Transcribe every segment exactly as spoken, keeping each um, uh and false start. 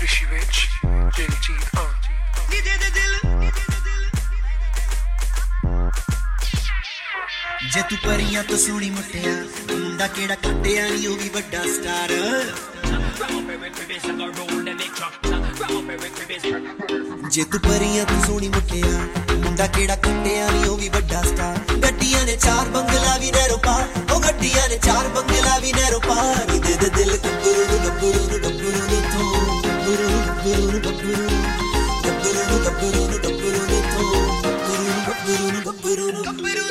Fishy Rich, J T, uh. जे तू परियां तो सोनी मुटिया मुंडा केड़ा कट्टिया नी ओ भी बड़ा स्टार जे तू परियां तो सोनी मुटिया मुंडा केड़ा कट्टिया नी ओ भी बड़ा स्टार गड्डियां ने चार बंगला भी नैरो पार ओ गड्डियां ने चार बंगला भी नैरो पार दे दे दिल गब्बरू गब्बरू गब्बरू तो गब्बरू गब्बरू गब्बरू गब्बरू गब्बरू गब्बरू तो गब्बरू गब्बरू गब्बरू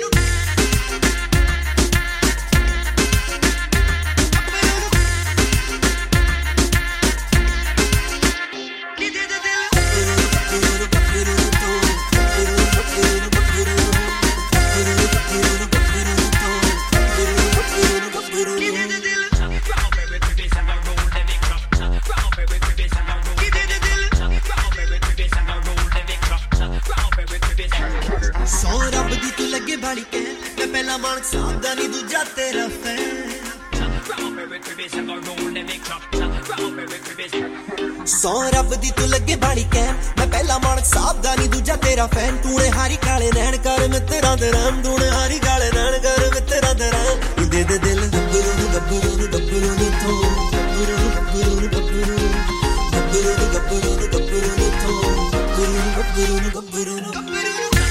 सौ रब दी तू लगे बाड़ी कैन मैं पहला मानक साहब दा नी दूजा तेरा फैन तूने हारी काले नैन कर मैं तेरा दराम तूने हारी काले नैन कर मैं तेरा दराम दे दे दिल गब्बरू गब्बरू गब्बरू तो गब्बरू गब्बरू गब्बरू गब्बरू गब्बरू गब्बरू तो गब्बरू गब्बरू गब्बरू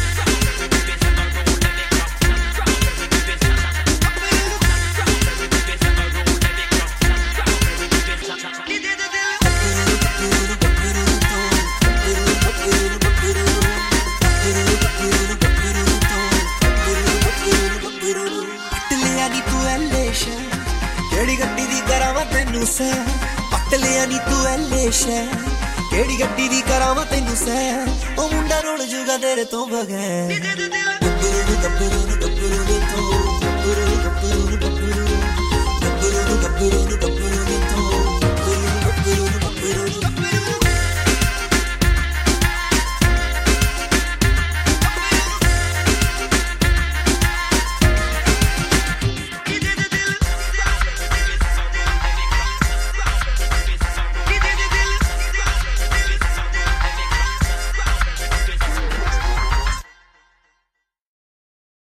पट लिया नी तू एले शह केड़ी गड्डी दी करावां तैनू सह ओ मुंडा रुल जूगा तेरे तो बगैर गब्बरू गब्बरू गब्बरू